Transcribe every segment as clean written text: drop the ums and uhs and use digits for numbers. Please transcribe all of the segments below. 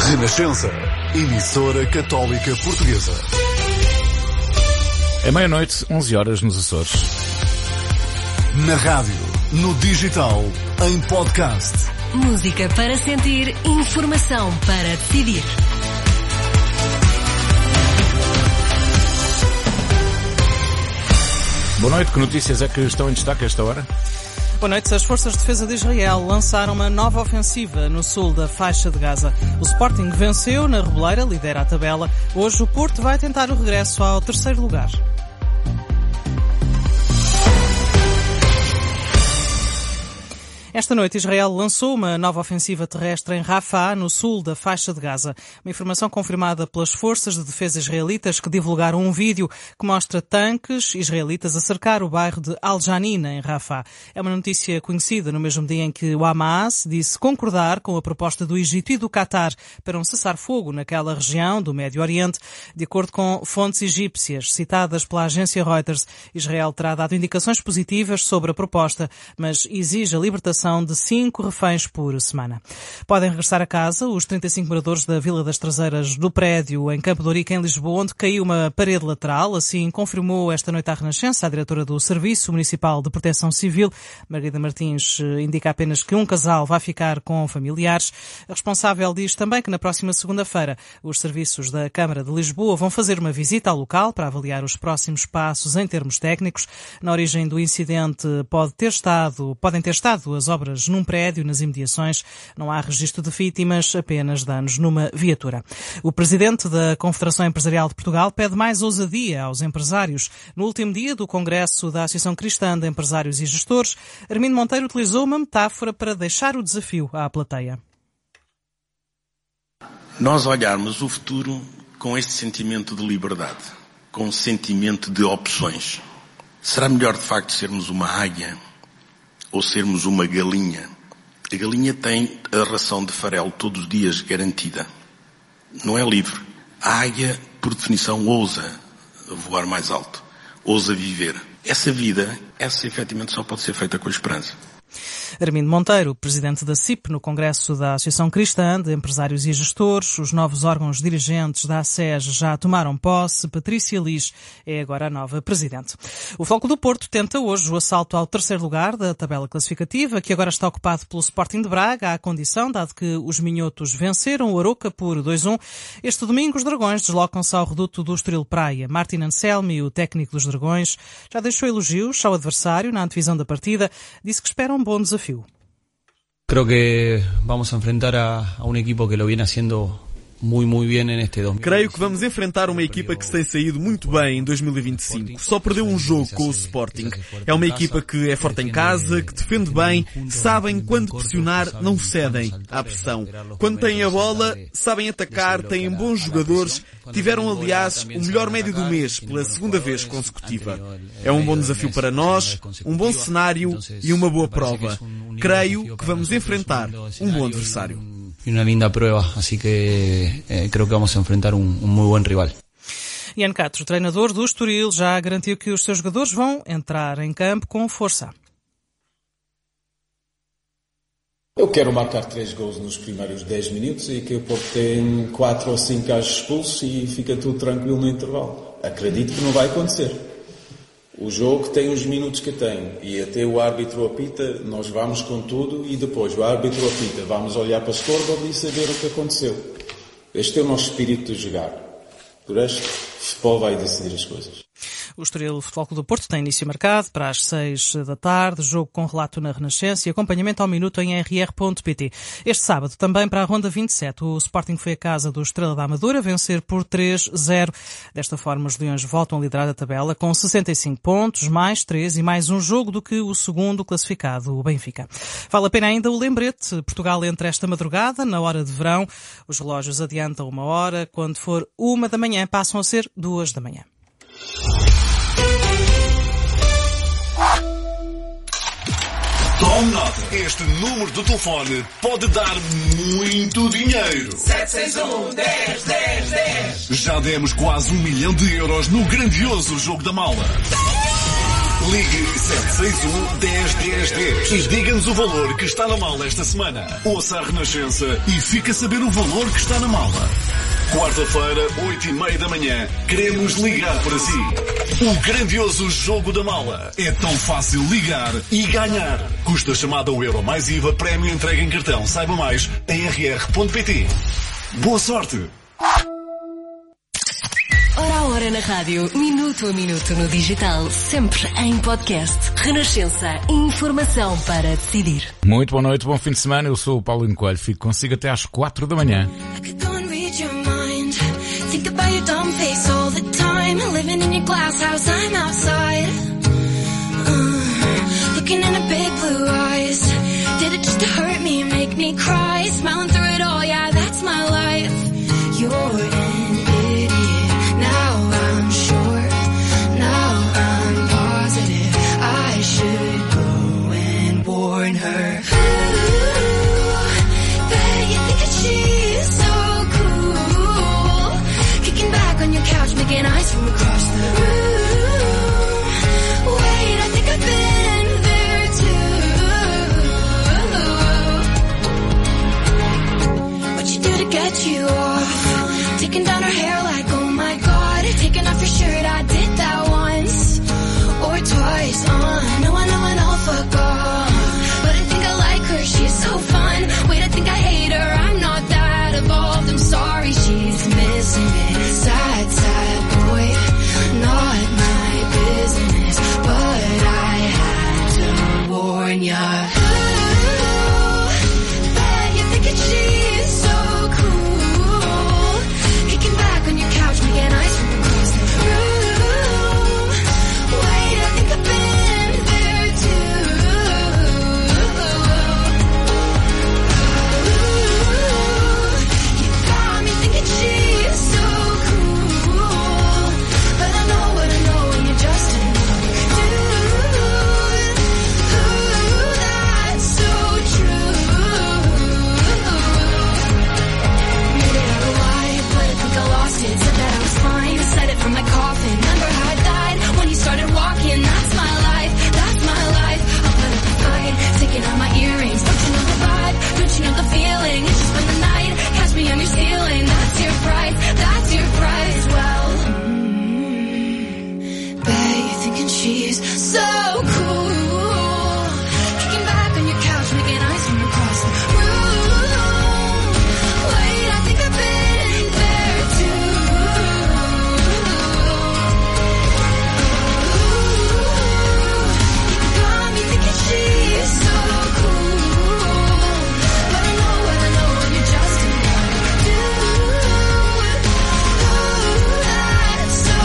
Renascença, emissora católica portuguesa. É meia-noite, 11 horas nos Açores. Na rádio, no digital, em podcast. Música para sentir, informação para decidir. Boa noite, que notícias é que estão em destaque a esta hora? Boa noite. As Forças de Defesa de Israel lançaram uma nova ofensiva no sul da faixa de Gaza. O Sporting venceu na Reboleira, lidera a tabela. Hoje o Porto vai tentar o regresso ao terceiro lugar. Esta noite Israel lançou uma nova ofensiva terrestre em Rafah, no sul da faixa de Gaza. Uma informação confirmada pelas forças de defesa israelitas que divulgaram um vídeo que mostra tanques israelitas a cercar o bairro de Al-Janina, em Rafah. É uma notícia conhecida no mesmo dia em que o Hamas disse concordar com a proposta do Egito e do Qatar para um cessar-fogo naquela região do Médio Oriente. De acordo com fontes egípcias citadas pela agência Reuters, Israel terá dado indicações positivas sobre a proposta, mas exige a libertação de 5 reféns por semana. Podem regressar a casa os 35 moradores da Vila das Traseiras do prédio em Campo de Ourique, em Lisboa, onde caiu uma parede lateral. Assim confirmou esta noite à Renascença a diretora do Serviço Municipal de Proteção Civil. Margarida Martins indica apenas que um casal vai ficar com familiares. A responsável diz também que na próxima segunda-feira os serviços da Câmara de Lisboa vão fazer uma visita ao local para avaliar os próximos passos em termos técnicos. Na origem do incidente podem ter estado as obras num prédio nas imediações. Não há registro de vítimas, apenas danos numa viatura. O presidente da Confederação Empresarial de Portugal pede mais ousadia aos empresários. No último dia do Congresso da Associação Cristã de Empresários e Gestores, Armindo Monteiro utilizou uma metáfora para deixar o desafio à plateia. Nós olharmos o futuro com este sentimento de liberdade, com um sentimento de opções. Será melhor de facto sermos uma águia ou sermos uma galinha? A galinha tem a ração de farelo todos os dias garantida. Não é livre. A águia, por definição, ousa voar mais alto. Ousa viver. Essa vida, efetivamente só pode ser feita com esperança. Armindo Monteiro, presidente da CIP, no Congresso da Associação Cristã de Empresários e Gestores. Os novos órgãos dirigentes da ACES já tomaram posse. Patrícia Liz é agora a nova presidente. O Floco do Porto tenta hoje o assalto ao terceiro lugar da tabela classificativa, que agora está ocupado pelo Sporting de Braga, à condição, dado que os minhotos venceram o Aroca por 2-1. Este domingo os Dragões deslocam-se ao reduto do Estoril Praia. Martin Anselmi, o técnico dos Dragões, já deixou elogios ao adversário na antevisão da partida. Disse que espera um bom desafio. Creo que vamos a enfrentar a un equipo que lo viene haciendo muy bien en este 2025. Creio que vamos enfrentar uma equipa que se tem saído muito bem em 2025. Só perdeu um jogo com o Sporting. É uma equipa que é forte em casa, que defende bem, sabem quando pressionar, não cedem à pressão. Quando têm a bola, sabem atacar, têm bons jogadores. Tiveram, aliás, o melhor médio do mês pela segunda vez consecutiva. É um bom desafio para nós, um bom cenário e uma boa prova. Creio que vamos enfrentar um bom adversário. Una linda prueba, así que creo que vamos a enfrentar un muy buen rival. Ian Castro, treinador do Estoril, já garantiu que os seus jogadores vão entrar em campo com força. Eu quero marcar 3 gols nos primeiros 10 minutos e que o Porto tem 4 ou 5 gajos expulsos e fica tudo tranquilo no intervalo. Acredito que não vai acontecer. O jogo tem os minutos que tem e até o árbitro apita, nós vamos com tudo e depois o árbitro apita, vamos olhar para o scoreboard e saber o que aconteceu. Este é o nosso espírito de jogar. Do resto, o futebol vai decidir as coisas. O Estoril Futebol Clube do Porto tem início marcado para as 6 da tarde, jogo com relato na Renascença e acompanhamento ao minuto em rr.pt. Este sábado, também para a Ronda 27, o Sporting foi a casa do Estrela da Amadora, vencer por 3-0. Desta forma, os Leões voltam a liderar a tabela com 65 pontos, mais 3 e mais um jogo do que o segundo classificado, o Benfica. Vale a pena ainda o lembrete. Portugal entra esta madrugada, na hora de verão. Os relógios adiantam 1 hora. Quando for 1 da manhã, passam a ser 2 da manhã. Tome nota. Este número de telefone pode dar muito dinheiro. 761-10-10-10. Já demos quase 1 milhão de euros no grandioso Jogo da Mala. Ligue 761-10-10-10 e diga-nos o valor que está na mala esta semana. Ouça a Renascença e fique a saber o valor que está na mala. Quarta-feira, 8h30 da manhã, queremos ligar para si. O grandioso Jogo da Mala. É tão fácil ligar e ganhar. Custa chamada €1 mais IVA, prémio entregue em cartão. Saiba mais em rr.pt. Boa sorte! Hora a hora na rádio, minuto a minuto no digital, sempre em podcast. Renascença, informação para decidir. Muito boa noite, bom fim de semana. Eu sou o Paulo Coelho, fico consigo até às 4 da manhã. Think about your dumb face all the time. Living in your glass house, I'm outside. Looking in her big blue eyes. Did it just to hurt me and make me cry? Smiling through it all, yeah, that's my life. You're an idiot. Now I'm sure. Now I'm positive. I should go and warn her. Ooh, bet you think that she's so on your couch, making eyes from across the room. Wait, I think I've been there too. What you do to get you off? Taking down her hair like, oh my god. Taking off your shirt, I did that once or twice. I know, fuck off. But I think I like her, she's so fun. Wait, I think I hate her, I'm not that evolved. I'm sorry, she's missing it. Sad, sad boy, not my business, but I had to warn ya. Ooh, bet you're thinking she's so cool. Kicking back on your couch, making eyes from across the room. Wait, I think I've been there too. Ooh, you got me thinking she's so from my coffin, remember how I died when you started walking. That's my life, that's my life. I'll put up a fight, taking out my earrings. Don't you know the vibe? Don't you know the feeling? It's just spend the night, catch me on your ceiling. That's your price, that's your price. Well, bet you're thinking she's so cool. Kicking back on your couch, making eyes from across the room. Wait, I think I've been there too. She's so cool, but I know you're just in love. That's so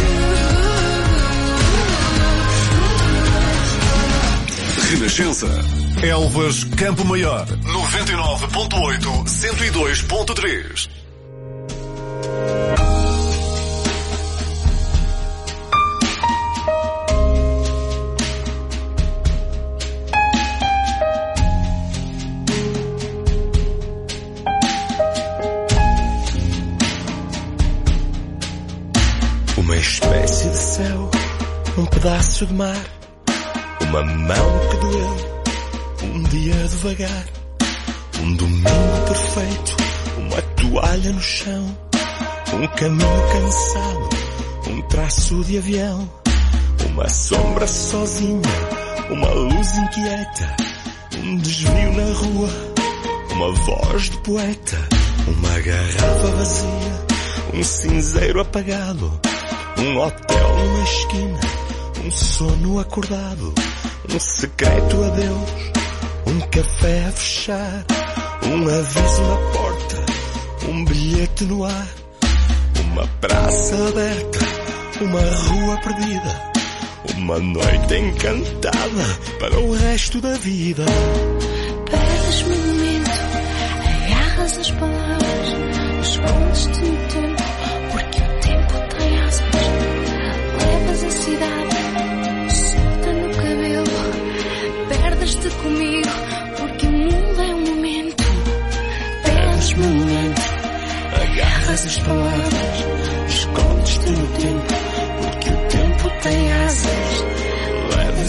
true. Renascença, Elvas, Campo Maior, 99.8, 102.3. Uma espécie de céu, um pedaço de mar, uma mão que doeu, um dia devagar, um domingo perfeito, uma toalha no chão, um caminho cansado, um traço de avião, uma sombra sozinha, uma luz inquieta, um desvio na rua, uma voz de poeta, uma garrafa vazia, um cinzeiro apagado, um hotel numa esquina, um sono acordado, um secreto adeus, um café a fechar, um aviso na porta, um bilhete no ar, uma praça aberta, uma rua perdida, uma noite encantada para o resto da vida. Perdes-me no momento, agarras as palavras, escondes-te no tempo, porque o tempo tem asas. Levas a cidade, solta no cabelo, perdes-te comigo, porque o mundo é um momento. Perdes-me no momento, agarras as palavras, escondes-te no tempo, porque o tempo tem asas.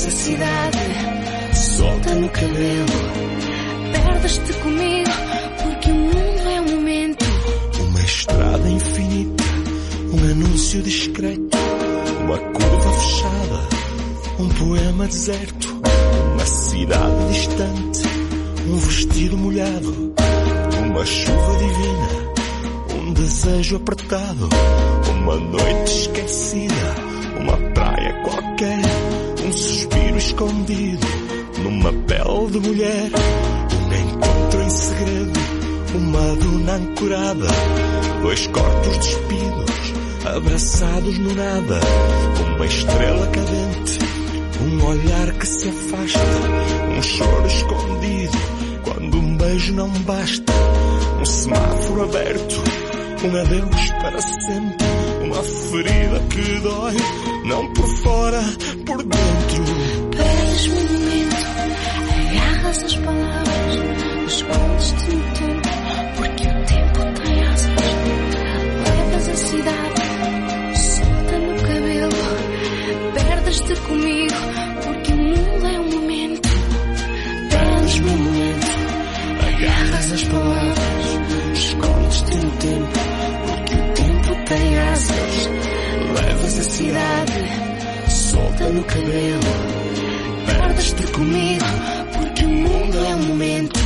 levas a cidade solta no cabelo. Perdes-te comigo, porque o mundo é um momento. Uma estrada infinita, um anúncio discreto, uma curva fechada, um poema deserto, uma cidade distante, um vestido molhado, uma chuva divina, um desejo apertado, uma noite esquecida, uma praia qualquer, um suspiro escondido numa pele de mulher, um encontro em segredo, uma duna ancorada, dois corpos despidos, abraçados no nada, uma estrela cadente, um olhar que se afasta, um choro escondido, quando um beijo não basta, um semáforo aberto, um adeus para sempre, uma ferida que dói, não por fora, por dentro. Perdes-me um momento, agarras as palavras, escondes-te no tempo, porque o tempo tem asas. Levas a cidade solta no cabelo. Perdes-te comigo, porque o mundo é um momento. Perdes-me um momento, agarras as palavras, escondes-te no tempo, porque o tempo tem asas. Levas a cidade solta no cabelo. Perdes-te comigo, porque o mundo é um momento.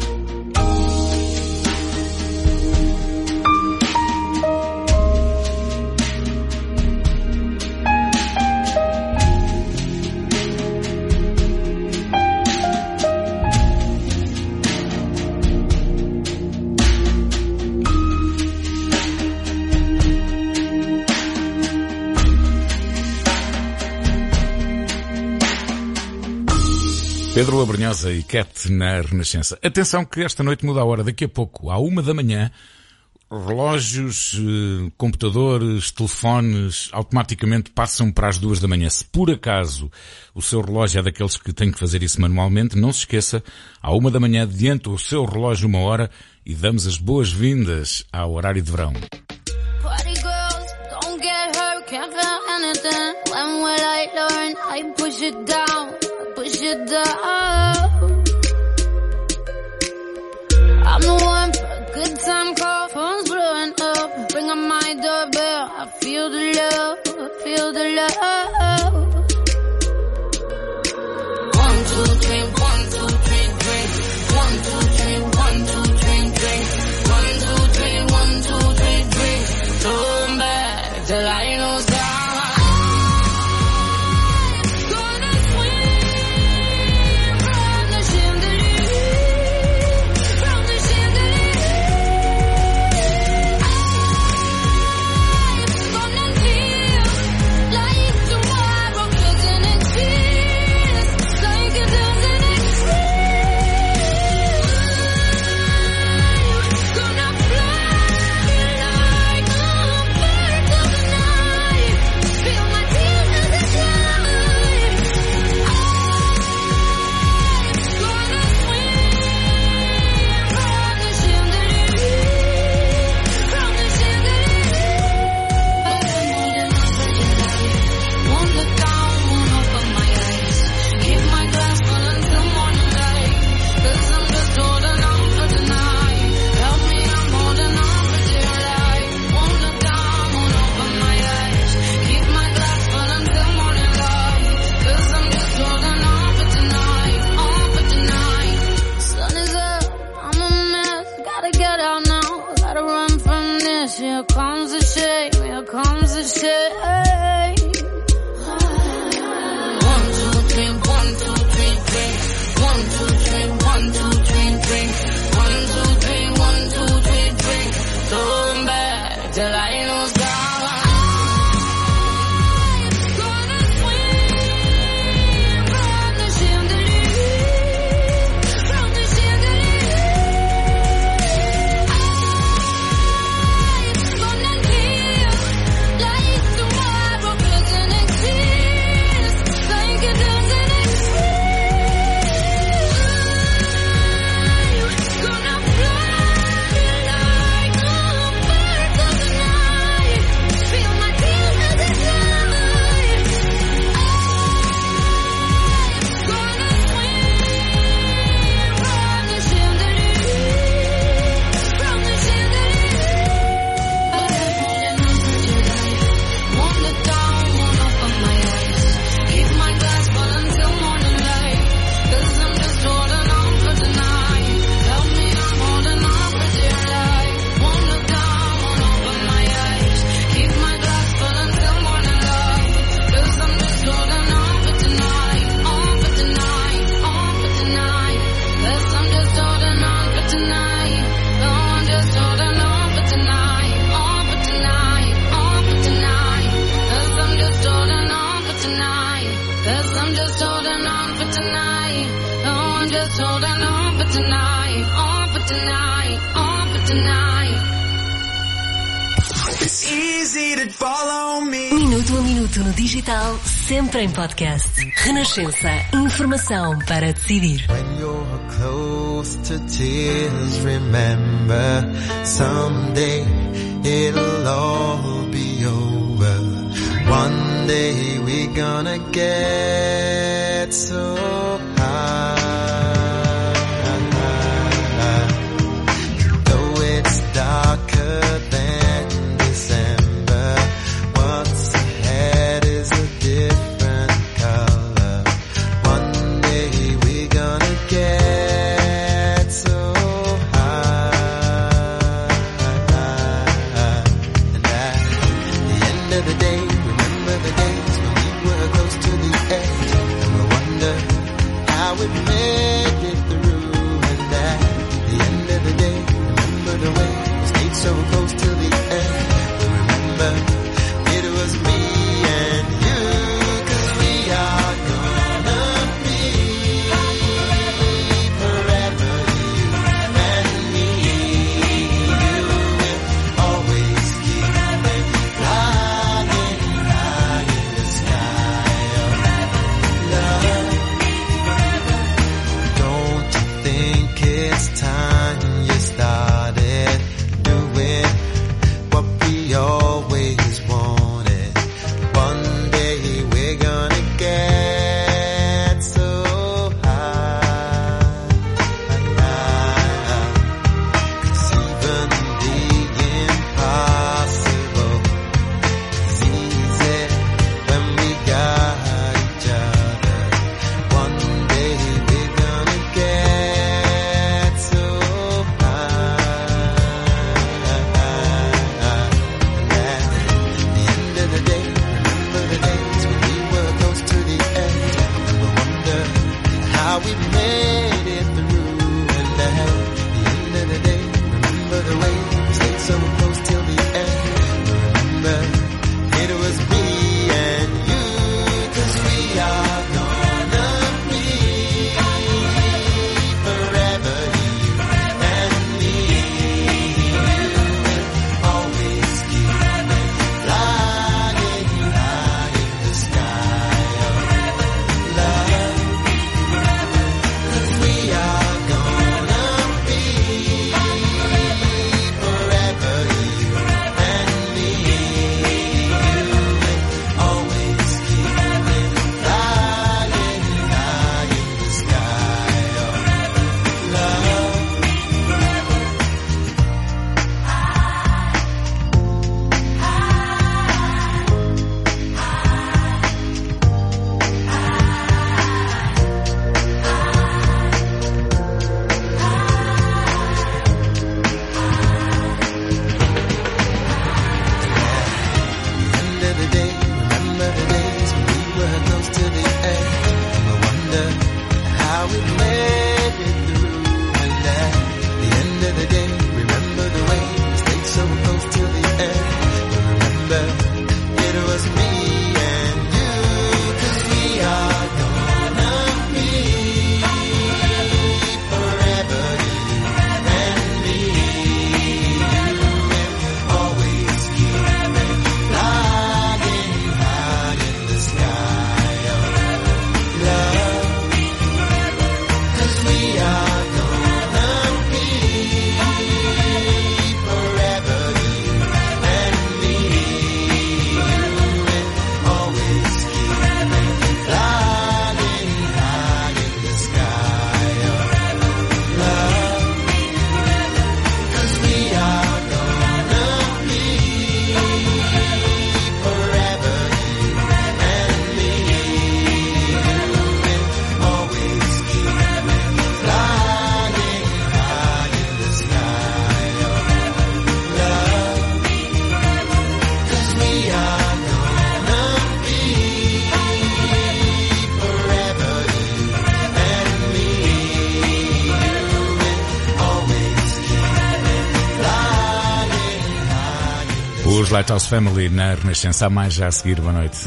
Pedro Abrunhosa e Cat na Renascença. Atenção que esta noite muda a hora. Daqui a pouco, à 1 da manhã, relógios, computadores, telefones automaticamente passam para as 2 da manhã. Se por acaso o seu relógio é daqueles que tem que fazer isso manualmente, não se esqueça, à 1 da manhã adianta o seu relógio 1 hora e damos as boas-vindas ao horário de verão. Party girls, don't get hurt, can't feel anything. When will I learn? I push it down, push it down. I'm the one for a good time call, phone's blowing up. Bring on my doorbell, I feel the love, I feel the love. 1, 2, 3, 1, 2, 3, drink. 1, 2, 3, 1, 2, 3, drink. 1, 2, 3, 1, 2, 3, drink. Turn back till I know time. Minuto a minuto no digital, sempre em podcast. Renascença. Informação para decidir. When you're close to tears, remember someday it'll all be over. One day we're gonna get so high. Though it's darker than December, what's ahead is a different color. One day we're gonna get so high. And at the end of the day, remember the days when we were close to the edge, and we wonder how we made it through. And at the end of the day, remember the way we stayed so close to the end. We remember it was me and you, 'cause we are gonna be forever, you and me. You will always keep flying high in the sky of love. Don't you think it's time you started doing what we always wanted? One day we're gonna get so high. 'Cause even the impossible is easy when we got each other. One day we're gonna get so high. And at the end of the day, remember the days when we were close to the edge, and we wonder how we made it through. And at the end of the day, remember the way we stayed so close till the end. Remember it was me and you, 'cause we are gonna be forever, you and me. You will always keep flying high in the sky of love. 'Cause we are gonna be forever, you and me. You will always keep flying high in the sky of love. End of the day, remember the days when we were close to the edge, and we wonder how we made it through. And at the end of the day, remember the way we stayed so close to the edge. We remember it was me and you, 'cause we are gonna be forever, you and me. You will always keep flying high in the sky of love. 'Cause we are gonna be forever, you and me. You will always keep flying high in the sky of love. 'Cause we are gonna be forever, you and me. You will always keep flying high in the sky of love. 'Cause we are gonna be forever, you and me. You will always keep flying. Os Lighthouse Family na Renascença. Há mais já a seguir. Boa noite.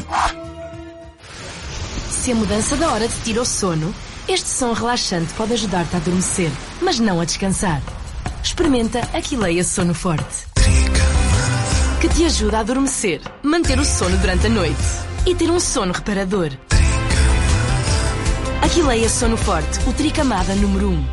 Se a mudança da hora te tira o sono, este som relaxante pode ajudar-te a adormecer, mas não a descansar. experimenta Aquileia Sono Forte, que te ajuda a adormecer, manter o sono durante a noite e ter um sono reparador. Aquileia Sono Forte, o tricamada número 1.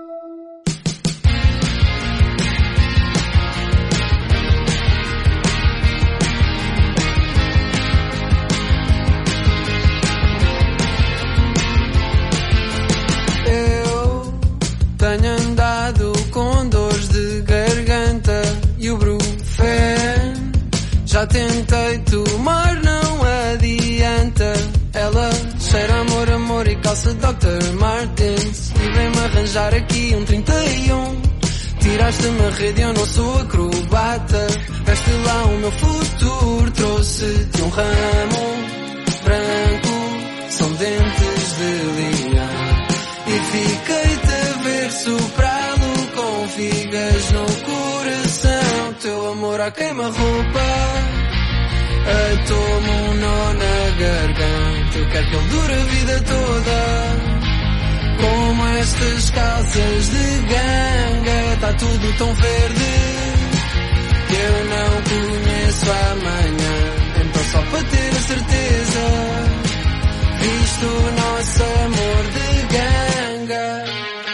Tenho andado com dores de garganta e o Brufen. Já tentei tomar, não adianta. Ela cheira amor, amor e calça Dr. Martens. E vem-me arranjar aqui um 31. Tiraste-me a rede, eu não sou acrobata. Veste lá o meu futuro, trouxe-te um ramo branco, são dentes de leão. E fiquei-te a ver soprá-lo com figas no coração. Teu amor à queima-roupa atou-me um nó na garganta. Eu quero que ele dure a vida toda. Como estas calças de ganga, tá tudo tão verde que eu não conheço amanhã. Então só para ter a certeza, visto o nosso amor de ganga.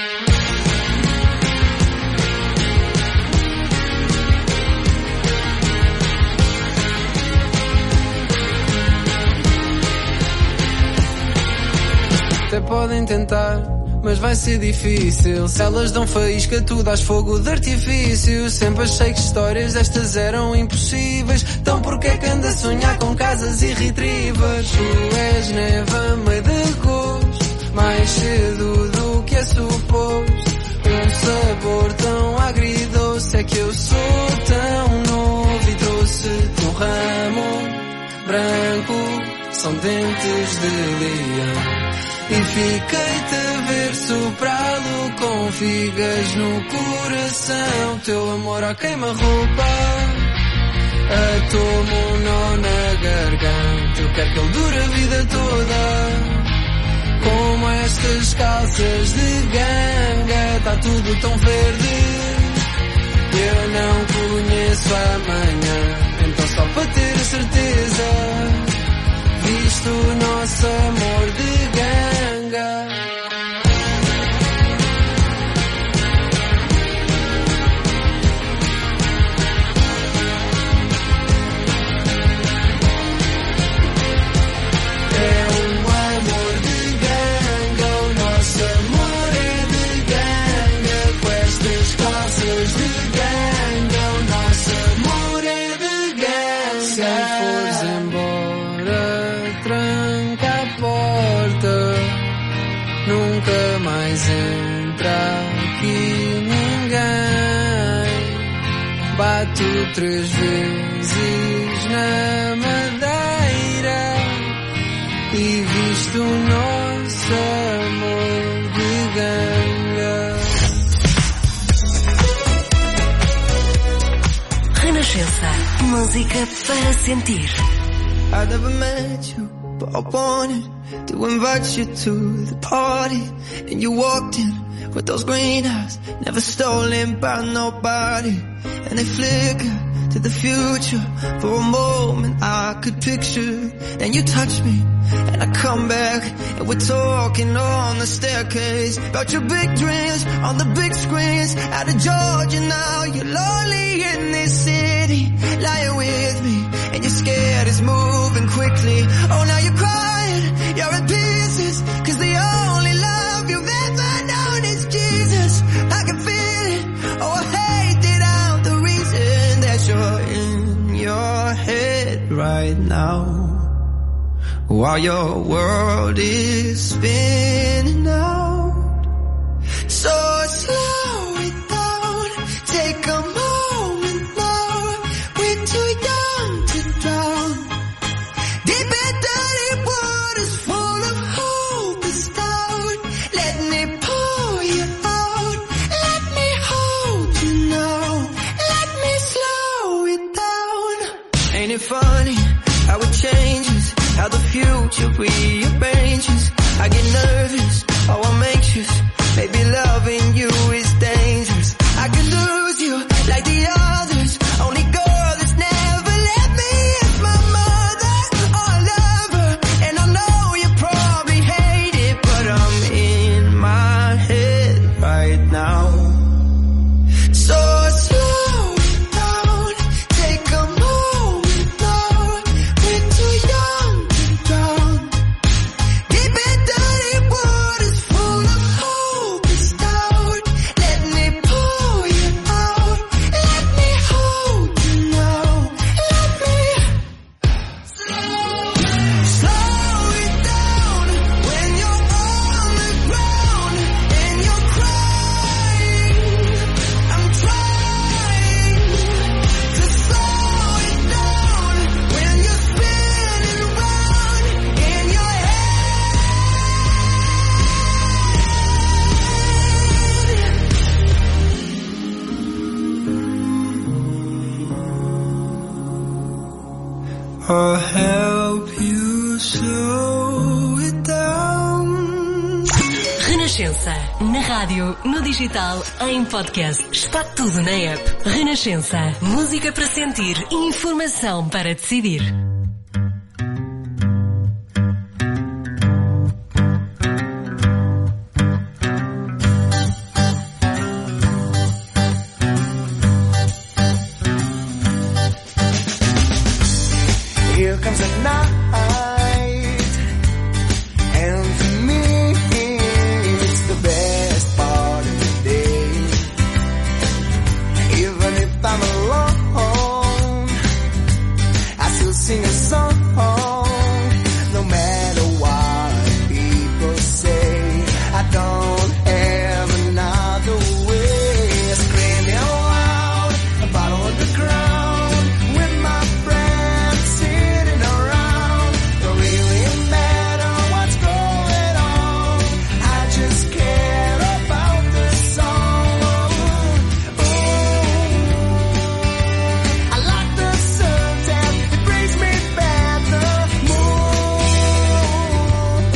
Até podem tentar, mas vai ser difícil. Se elas dão faísca, tu dás fogo de artifício. Sempre achei que histórias destas eram impossíveis. Então porquê é que anda a sonhar com casas e retrievers? Tu és neve a meio de agosto, mais cedo do que é suposto. Um sabor tão agridoce, é que eu sou tão novo. E trouxe-te um ramo branco, são dentes de leão. E fiquei-te a ver soprá-lo com figas no coração. Teu amor à queima-roupa atou-me um nó na garganta. Eu quero que ele dure a vida toda. Como estas calças de ganga, tá tudo tão verde que eu não conheço amanhã. Então só para ter a certeza, visto o nosso amor de ganga. É um amor de ganga, o nosso amor é de ganga. Com estas calças de ganga, o nosso amor é de ganga. Se fores embora, tranca a porta, nunca mais entra aqui ninguém. Bato 3 vezes na madeira e visto o nosso amor de ganga. Renascença, música para sentir. I never met you, but I wanted to invite you to the party. And you walked in with those green eyes, never stolen by nobody. And they flicker to the future. For a moment I could picture. Then you touch me and I come back, and we're talking on the staircase about your big dreams on the big screens. Out of Georgia now, you're lonely in this city, lying with me, and you're scared it's moving quickly. Oh, now you're crying, you're in pieces, 'cause the only love you've ever known is Jesus. I can feel it, oh I hate it out, the reason that you're in your head right now, while your world is spinning out. So slow it down, take a moment now, we're too young to drown. Deep in dirty waters full of hope is down. Let me pull you out, let me hold you now, let me slow it down. Ain't it funny how it changes, how the future rearranges? I get nervous, oh I'm anxious, maybe loving you is dangerous. I could lose I'll help you slow it down. Renascença. Na rádio, no digital, em podcast. Está tudo na app. Renascença. Música para sentir e informação para decidir. Here comes the night, and for me, it's the best part of the day. Even if I'm alone, I still sing a song, no matter what people say. I don't have another way. Screaming loud, a bottle on the ground, with my friends sitting around. Don't really matter what's going on, I just care about the song. Ooh, I like the sunset, it brings me back the moon.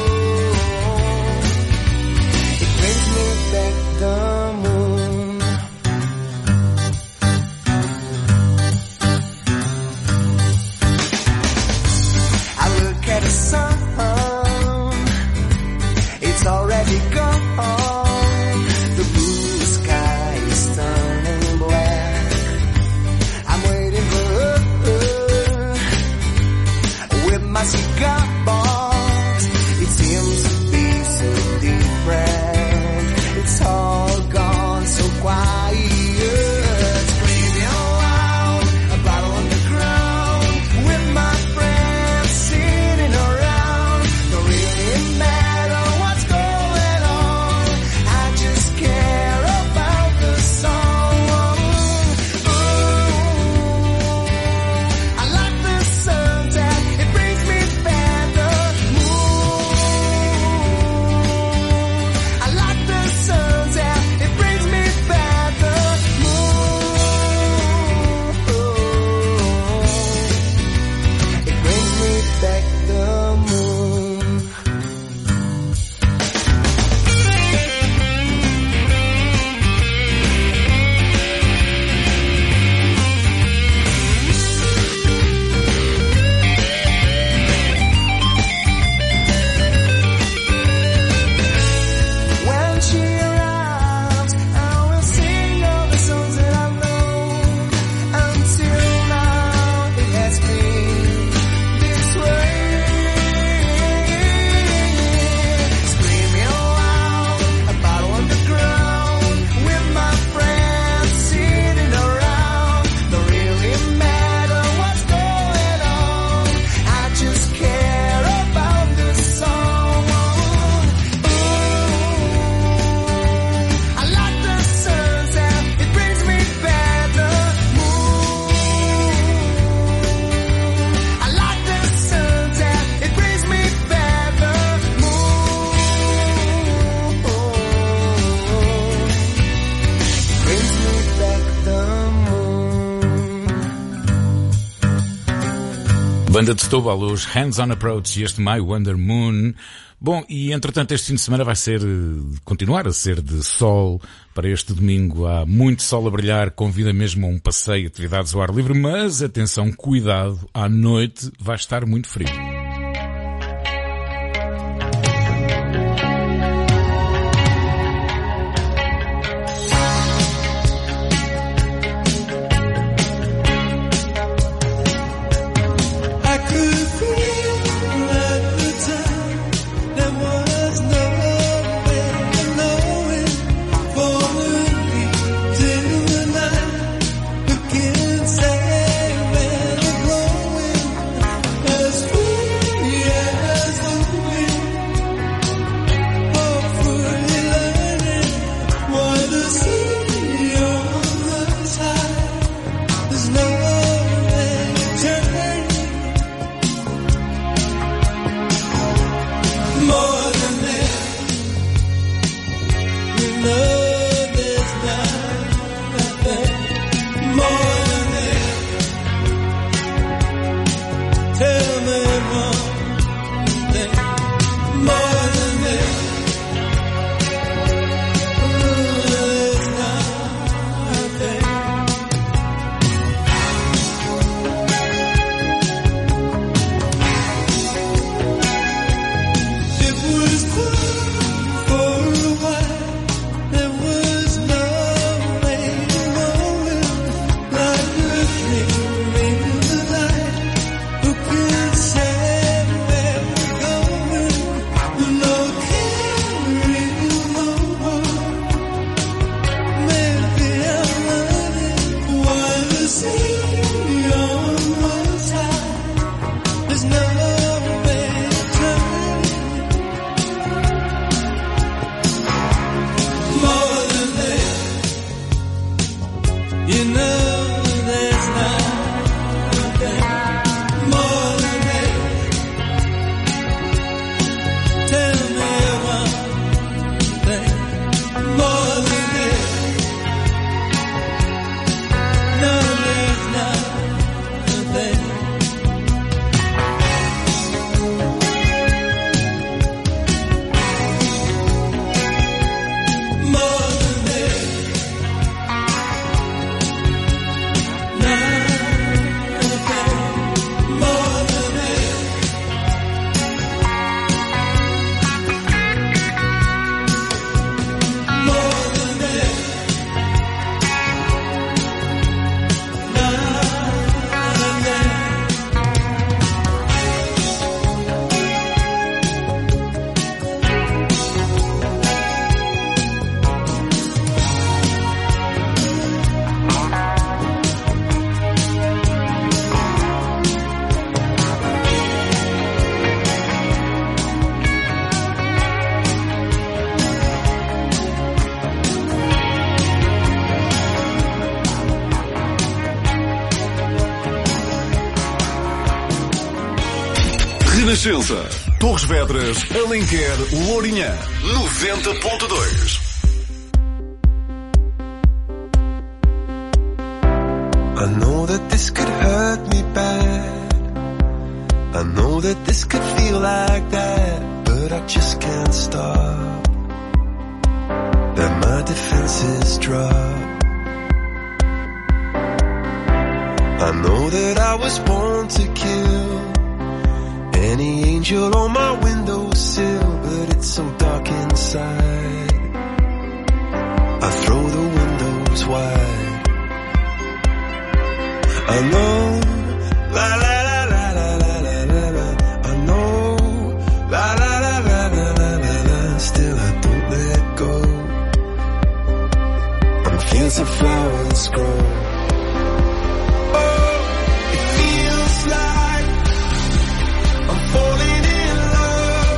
It brings me back the moon. I look at the sun, it's already gone. The blue sky is turning black. I'm waiting for her with my cigar box. It seems to be so different. It's all gone so quiet. Screaming loud, a bottle on the ground, with my friends sitting around. Don't really matter what's going on, I just care about the song. Ooh, I like the sunset, it brings me back the moon. I like the sunset, it brings me back the moon. It brings me back the moon. When she arrives, I will sing all the songs that I know. Until now, it has been this way. Screaming loud, a bottle on the ground, with my friends sitting around. Don't really matter what's going on, I just care about the song. Ooh, I like the sunset, it brings me back the moon. I like the sunset, it brings me back the moon. Brings me back the moon. Banda de Setúbal, os Hands on Approach e este My Wonder Moon. Bom, e entretanto este fim de semana vai ser, continuar a ser de sol. Para este domingo há muito sol a brilhar, convida mesmo a um passeio, atividades ao ar livre, mas atenção, cuidado, à noite vai estar muito frio. I could feel at the time there was no way of knowing. Following me till the night, who can say where they're going? As we Renascença. Torres Vedras, Alenquer, Lourinhã. 90.2. I know that this could hurt me bad. I know that this could feel like that, but I just can't stop. Then my defenses drop. I know that I was born to kill any angel on my windowsill, but it's so dark inside. I throw the windows wide. I know, la la la la la la la la la. I know, la la la la la la la la. Still I don't let go. And fields of flowers grow. Oh, it feels like I'm falling in love.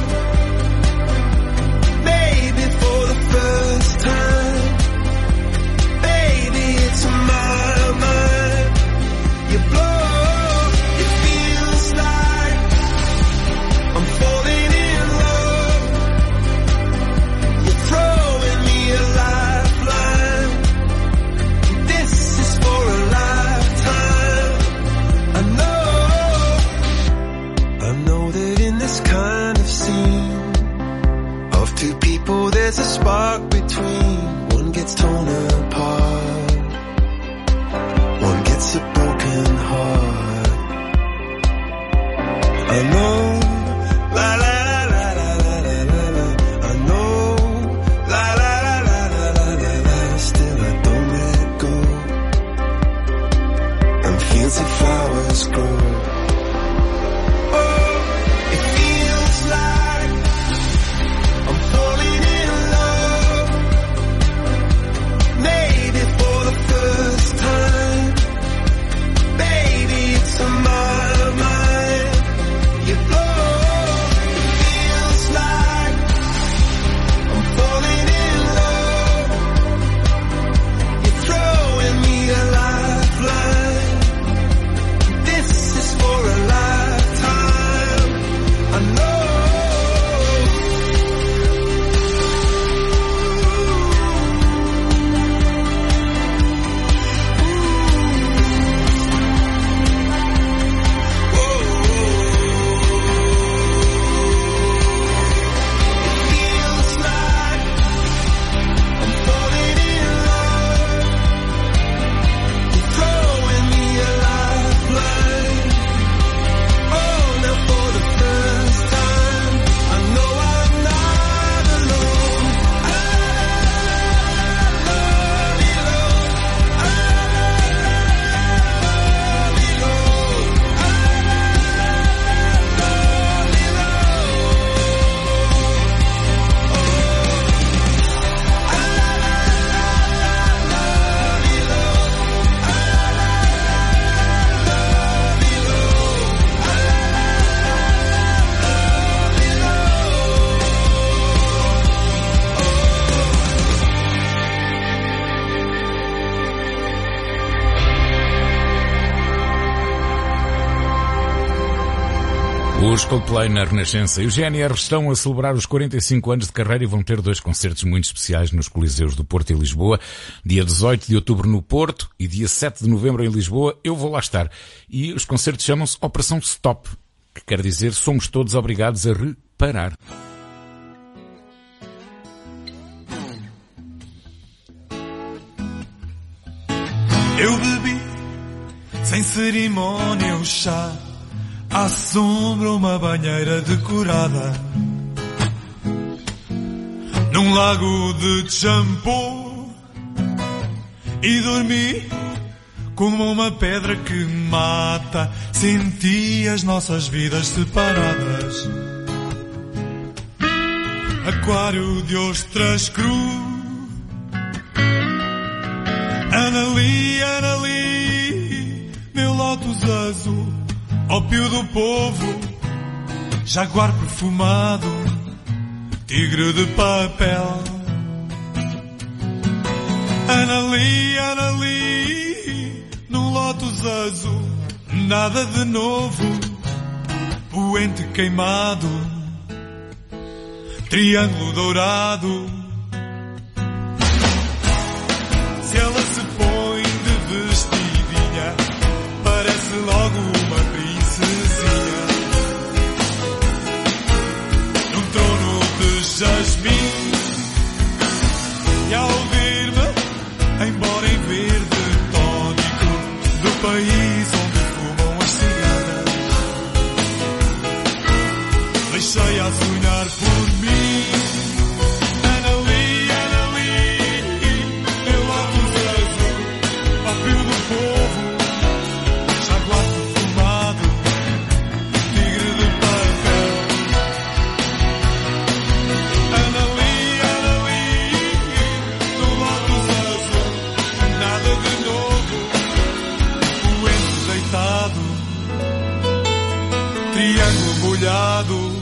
Maybe for the first time. Baby, it's my mind. You blow, it feels like I'm falling in love. You're throwing me a lifeline. This is for a lifetime. I know that in this kind of scene of two people there's a spark between. One gets torn apart, one gets a broken heart. I know, la la la la la la la la. I know, la la la la la la la la. Still I don't let go. And fields of flowers grow. Oh, it feels like I'm falling in love. Maybe for the first time. Baby, it's on my mind. You blow, it feels like I'm falling in love. You're throwing me a lifeline. This is for Os Coldplay na Renascença e o GNR estão a celebrar os 45 anos de carreira e vão ter 2 concertos muito especiais nos Coliseus do Porto e Lisboa. Dia 18 de outubro no Porto e dia 7 de novembro em Lisboa. Eu vou lá estar. E os concertos chamam-se Operação Stop, que quer dizer somos todos obrigados a reparar. Eu bebi sem cerimónia o chá, à sombra uma banheira decorada, num lago de shampoo, e dormi como uma pedra que mata. Senti as nossas vidas separadas. Aquário de ostras cru. Anali, Anali, meu lótus azul, ópio do povo, jaguar perfumado, tigre de papel. Anali, Anali, num lótus azul, nada de novo, poente queimado, triângulo dourado. Se ela se põe de vestidinha, parece logo uma princesinha, num trono de jasmim. E ao ver-me, embora em verde tónico, do país onde fumam as cigarras, deixei-a sonhar por mim. Triângulo molhado.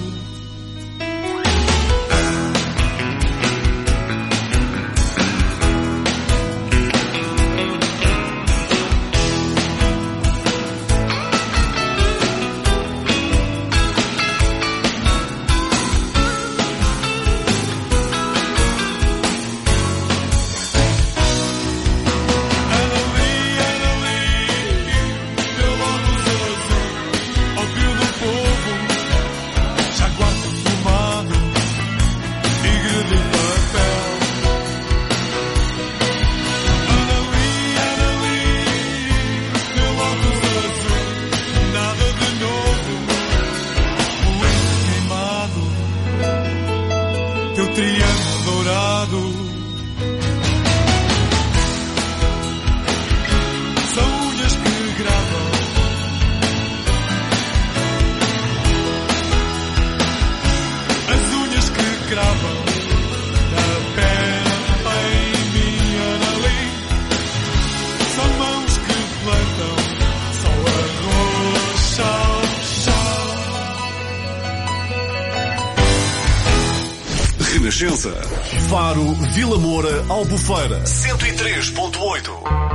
Renascença. Faro, Vila Moura, Albufeira. 103.8.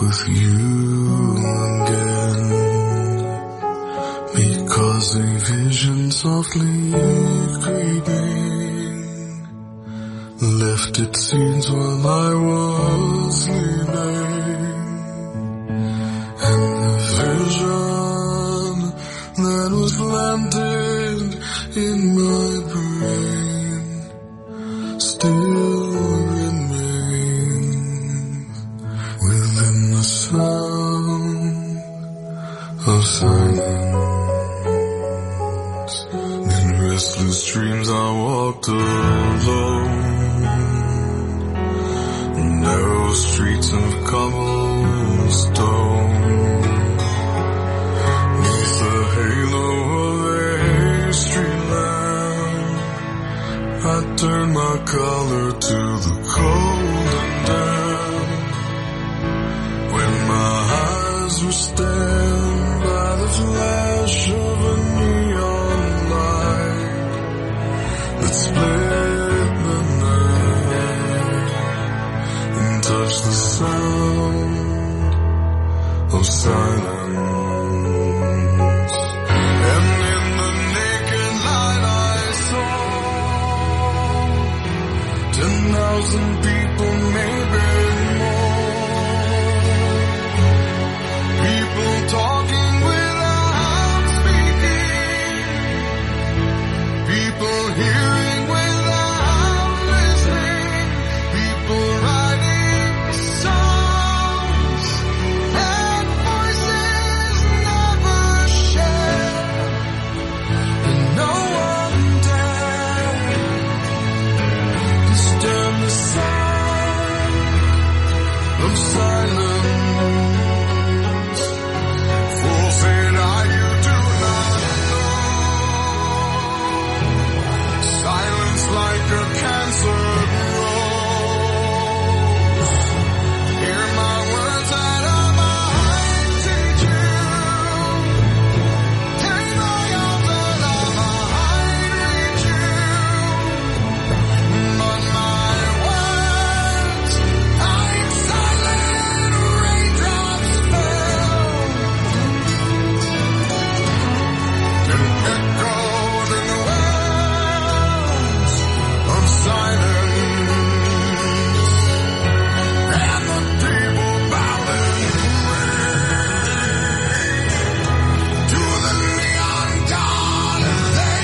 with you again, because a vision softly creeping left its scenes while I was sleeping, and the vision that was planted in my brain still remains within the sound of silence. In restless dreams I walked alone, narrow streets of cobblestone, neath the halo of a street lamp. I turned my collar to the cold and damp, when my eyes were stabbed by the flash of a neon light that split the night and touched the sound of silence. And in the naked light I saw 10,000 people, maybe more, people talking without speaking, people hearing without listening, people writing songs and voices never shared, and no one dared disturb the sound of silence. Fool said I, you do not know. Silence like a cancer grows. Hear my words that I might teach you. Take my arms that I might reach you. But my words, like silent raindrops fell, and echoed in the wells of silence, and the table bowing to the neon god they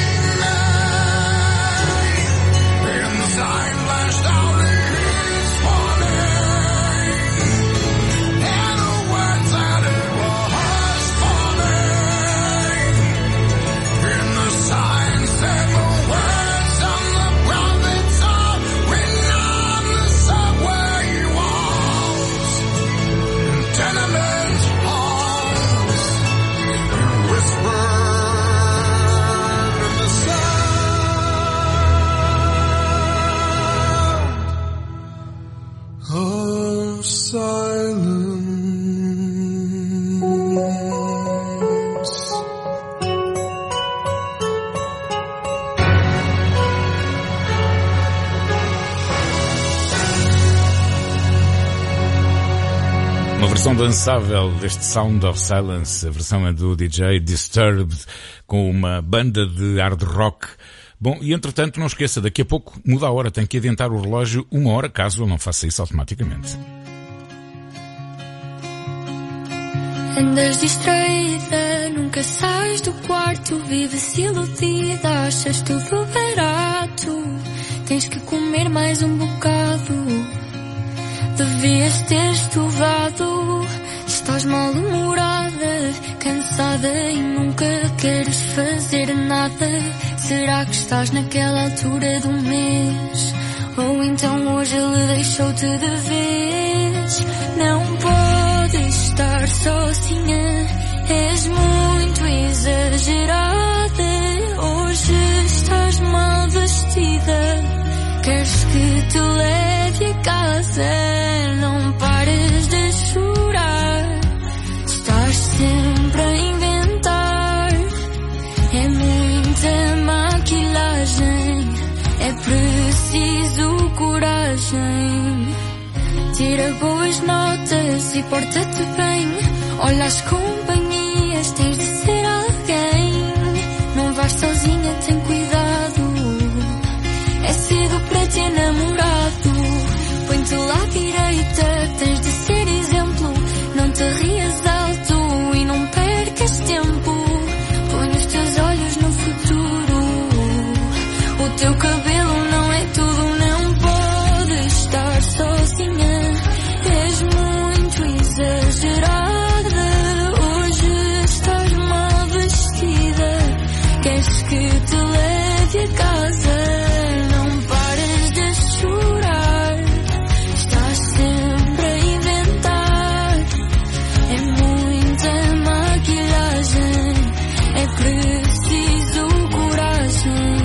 made, and the sign flashed out his warning, and the words that it was falling, and the sign said the words of the prophets are written on the subway walls, and tenement halls, and whispered in the sound of silence. Uma versão dançável deste Sound of Silence. A versão é do DJ Disturbed, com uma banda de hard rock. Bom, e entretanto, não esqueça, daqui a pouco muda a hora, tem que adiantar o relógio 1 hora, caso eu não faça isso automaticamente. Andas distraída, nunca sais do quarto, vives iludida, achas tudo barato. Tens que comer mais um bocado, devias ter estudado. Estás mal-humorada, cansada e nunca queres fazer nada. Será que estás naquela altura do mês? Ou então hoje ele deixou-te de vez? Não podes estar sozinha, és muito exagerada. Hoje estás mal vestida, queres que te leve a casa. Não pares de chorar, estás sempre a inventar. É muita maquilagem, é preciso coragem. tira boas notas e porta-te bem. Olha as companhias, tens de ser alguém. Não vais sozinha, tem cuidado. É cedo para ter namorado. Põe-te lá à direita, tens de ser exemplo. Não te rias alto e não percas tempo. Põe os teus olhos no futuro. O teu cabelo não é tudo, não podes estar sozinha. És muito exagerada. Hoje estás mal vestida. Queres que te leve a casa? Não pares de chorar. Estás sempre a inventar. É muita maquilhagem. É preciso coragem.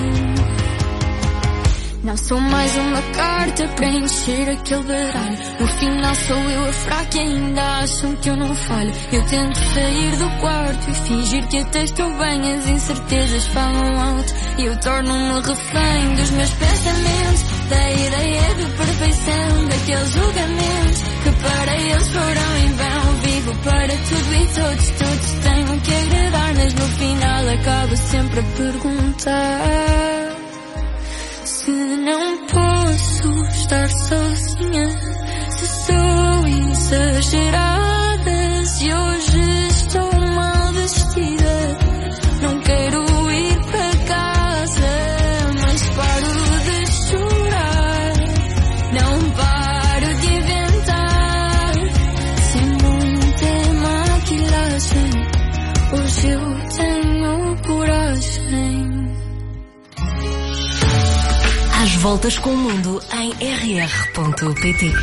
Não sou mais uma carta para encher aquele baralho. No final sou eu a fraca e ainda acham que eu não falho. Eu tento sair do quarto e fingir que até estou bem. As incertezas falam alto e eu torno-me refém dos meus pensamentos. Da ideia de perfeição, daqueles julgamentos que para eles foram em vão. Vivo para tudo e todos têm o que agradar. Mas no final acabo sempre a perguntar se não posso estar sozinha, se sou exagerada, se hoje estou mal vestida. Não quero ir para casa, mas paro de chorar. Não paro de inventar. Sem muita maquilhagem, hoje eu tenho coragem. Às voltas com o mundo em rr.pt.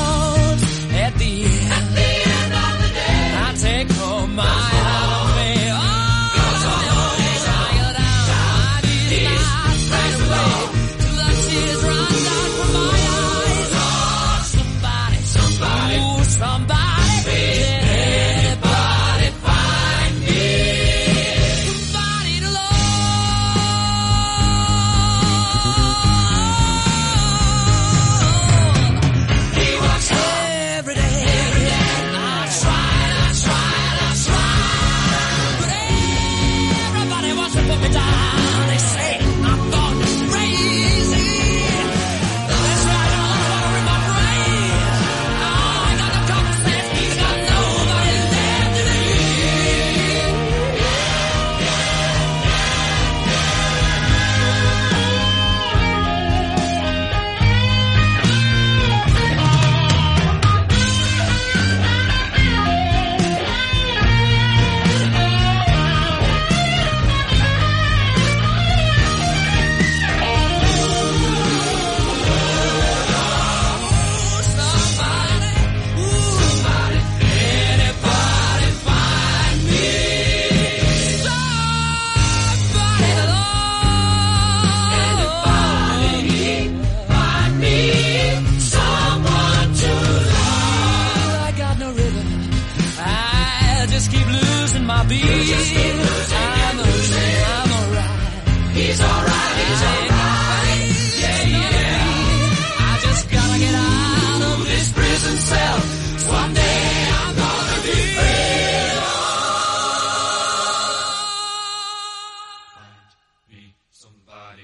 My heart, man.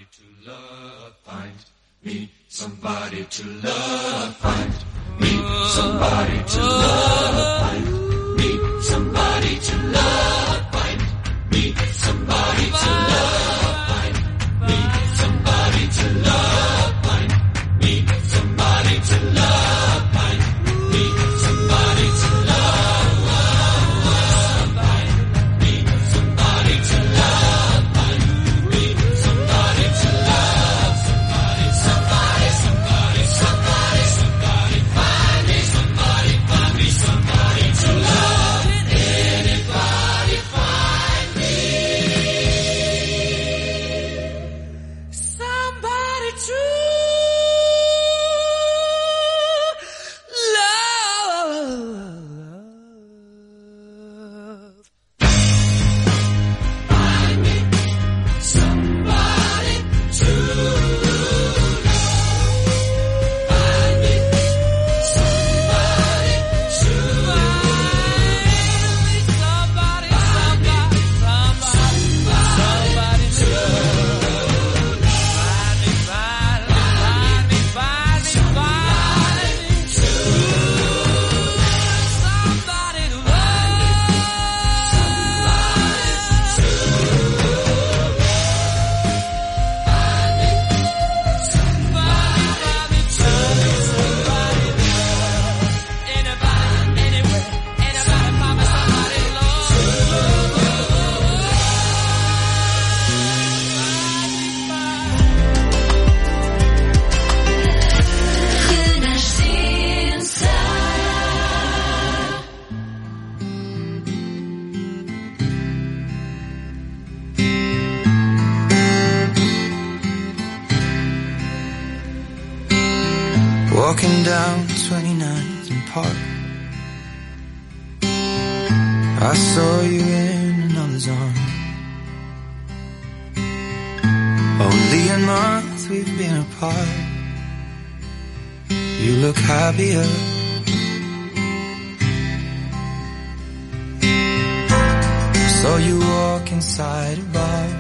to love, find me somebody to love, find me somebody to love, find me somebody to love, find me somebody to love, find me somebody to love, find me somebody to love, find me somebody to love, find me somebody to love, find me somebody to love, somebody, somebody, somebody, somebody, find me somebody to love. Anybody find me somebody to love. Find me somebody to love. Find me somebody to love. Somebody to love. Walking down 29th and Park, I saw you in another's arm. Only a month we've been apart. You look happier. Saw you walk inside a bar.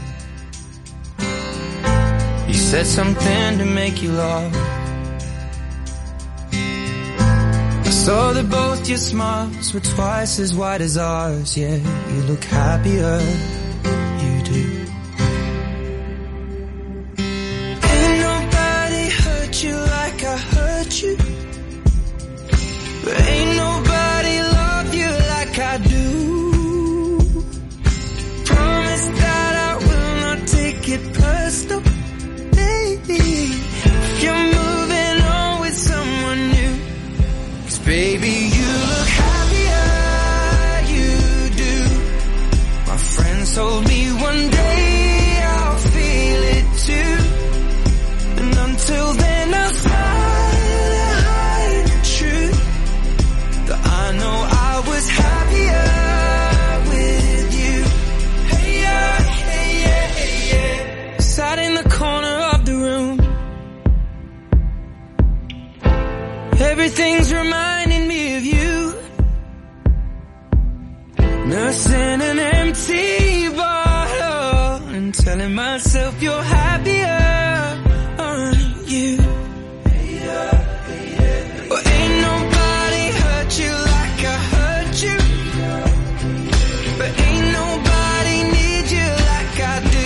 You said something to make you laugh. I saw that both your smiles were twice as wide as ours. Yeah, you look happier, you do. Ain't nobody hurt you like I hurt you, but ain't nobody love you like I do. Promise that I will not take it personal, baby, if you're moving on with someone new. 'Cause baby, you look happier, you do. My friends told me one day I'll feel it too, and until then I'll try to hide the truth, that I know I was happier with you. Hey yeah, hey yeah, hey yeah. Sat in the corner of the room, everything's reminding me of you. Nursing an empty bottle and telling myself you're happier, aren't you? Well, ain't nobody hurt you like I hurt you, but ain't nobody need you like I do.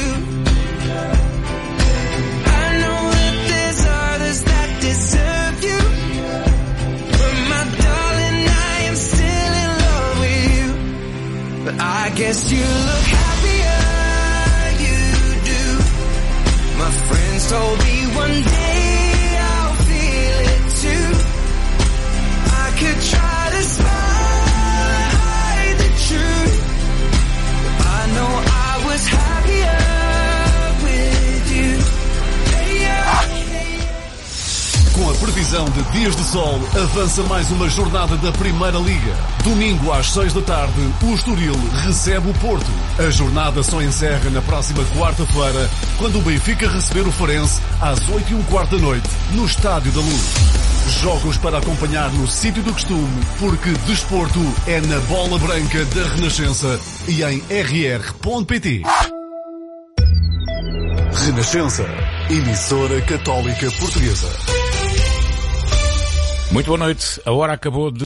I know that there's others that deserve you, but my darling, I am still in love with you. But I guess you look happier, you do. My friends told me one day I'll feel it too. I could try to smile and hide the truth, but I know I was happier with you. Hey, yeah, hey. Com a previsão de dias de sol, avança mais uma jornada da Primeira Liga. Domingo às 6 da tarde, o Estoril recebe o Porto. A jornada só encerra na próxima quarta-feira, quando o Benfica receber o Farense às 8h15 da noite, no Estádio da Luz. Jogos para acompanhar no sítio do costume, porque desporto é na Bola Branca da Renascença e em rr.pt. Renascença, emissora católica portuguesa. Muito boa noite. A hora acabou de